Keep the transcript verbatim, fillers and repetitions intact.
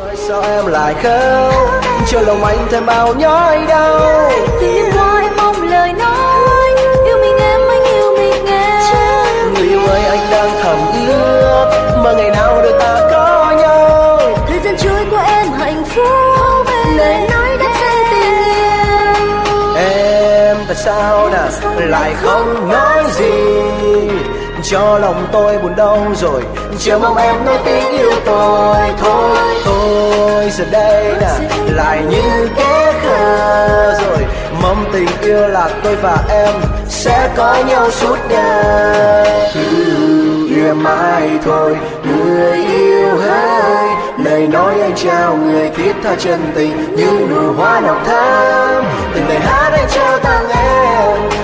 Sao em lại khóc cho lòng anh thêm bao nhói đau. Từng đêm qua em mong lời nói yêu mình em, anh yêu mình em. Người yêu ơi anh đang thầm ước mà ngày nào đôi ta có nhau. Thời gian trôi qua em hạnh phúc, lời nói đã say tình yêu. Em tại sao nè lại không nói gì, cho lòng tôi buồn đau rồi, chờ mong em nói tiếng yêu tôi. Thôi tôi giờ đây nè lại như kẻ khờ rồi, mong tình yêu là tôi và em sẽ có nhau suốt đời. Yêu em mãi thôi người yêu hỡi, lời nói anh trao người thiết tha chân tình như nụ hoa nồng thắm. Từng lời hát anh trao tặng em